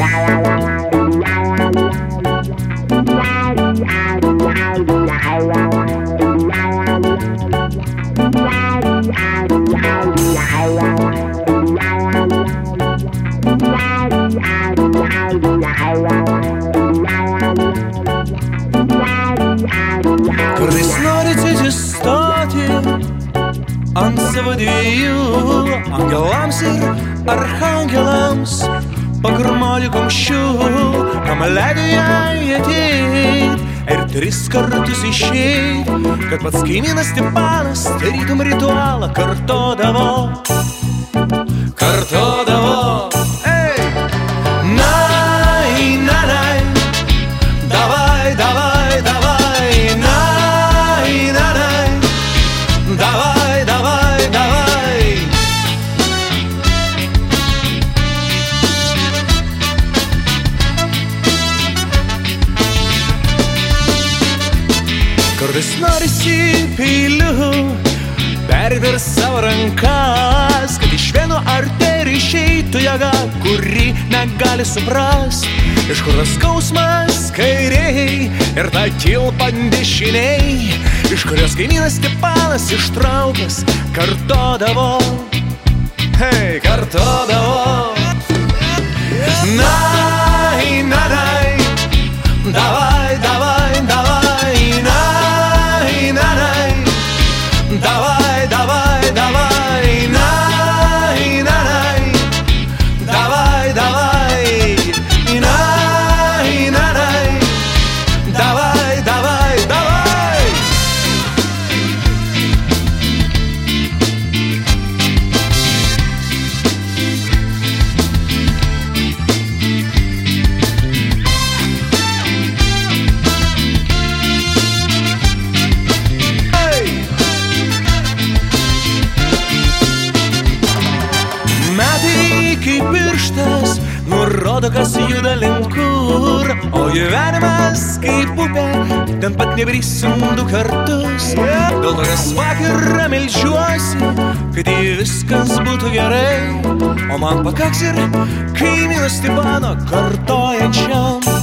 Kartais norite atsistoti ant savo dviejų, angelams ir archangelams pakarmoti kumščių, kam leido jai ateit ir 3 kartus išeit, kad pats kaimynas Stepanas tarytum ritualą kartodavo. Ei! Nai, nanai, davai, davai, davai, nai, nanai, davai, davai, davai. Kartais norisi peiliu pervers savo rankas, kad iš vieno arterijų išeitų jėga, kuri negali suprast, iš kur tas skausmas kairiai ir ta kilpa dešiniai, iš kurios kaimynas Stepanas ištraukęs kartodavo. Hei, kartodavo. Nai, nanai, davai, davai, davai, nai, nanai, davai, davai, davai, nai, nanai, davai, davai, nai, nanai, davai, davai, davai. Metai kaip pirštas nurodo, kas juda link kur, o gyvenimas kaip upė, ten pat nebrisim 2 kartus. Dėl to kas vakarą meldžiuosi, kad viskas būtų gerai, o man pakaks ir kaimyno Stepano kartojančiam.